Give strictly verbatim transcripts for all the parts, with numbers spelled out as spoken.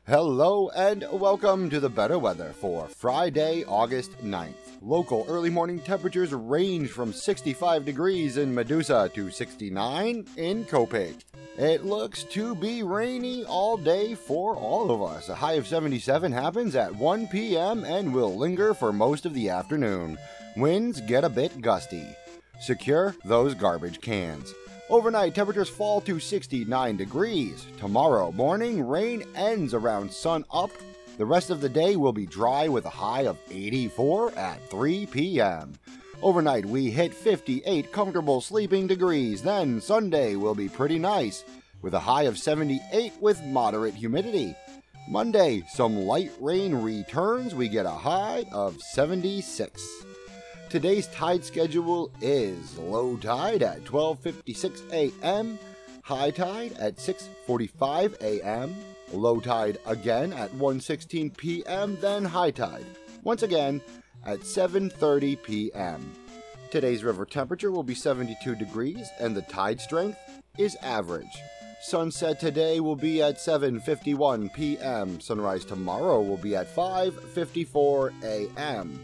Hello and welcome to the better weather for Friday, August ninth. Local early morning temperatures range from sixty-five degrees in Medusa to sixty-nine in Copake. It looks to be rainy all day for all of us. A high of seventy-seven happens at one p.m. and will linger for most of the afternoon. Winds get a bit gusty. Secure those garbage cans. Overnight, temperatures fall to sixty-nine degrees. Tomorrow morning, rain ends around sun up. The rest of the day will be dry with a high of eighty-four at three p.m. Overnight, we hit fifty-eight comfortable sleeping degrees. Then Sunday will be pretty nice with a high of seventy-eight with moderate humidity. Monday, some light rain returns. We get a high of seventy-six. Today's tide schedule is low tide at twelve fifty-six a.m., high tide at six forty-five a.m., low tide again at one sixteen p.m., then high tide once again at seven thirty p.m. Today's river temperature will be seventy-two degrees and the tide strength is average. Sunset today will be at seven fifty-one p.m. Sunrise tomorrow will be at five fifty-four a.m.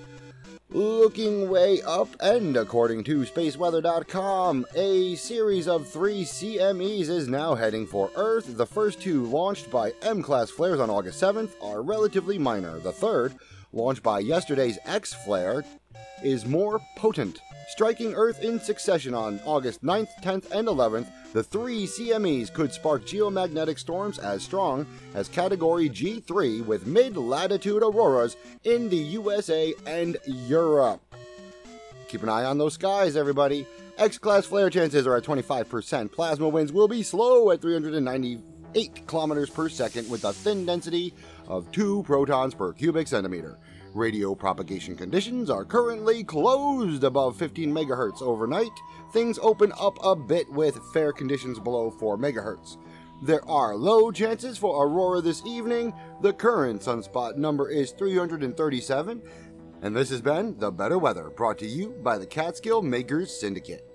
Looking way up, and according to space weather dot com, a series of three C M Es is now heading for Earth. The first two, launched by M-class flares on August seventh, are relatively minor. The third, launched by yesterday's X flare, is more potent. Striking Earth in succession on August ninth, tenth, and eleventh, the three C M Es could spark geomagnetic storms as strong as Category G three with mid-latitude auroras in the U S A and Europe. Keep an eye on those skies, everybody. X-class flare chances are at twenty-five percent. Plasma winds will be slow at three hundred ninety-eight kilometers per second with a thin density of two protons per cubic centimeter. Radio propagation conditions are currently closed above fifteen megahertz overnight. Things open up a bit with fair conditions below four megahertz. There are low chances for aurora this evening. The current sunspot number is three hundred thirty-seven. And this has been The Better Weather, brought to you by the Catskill Makers Syndicate.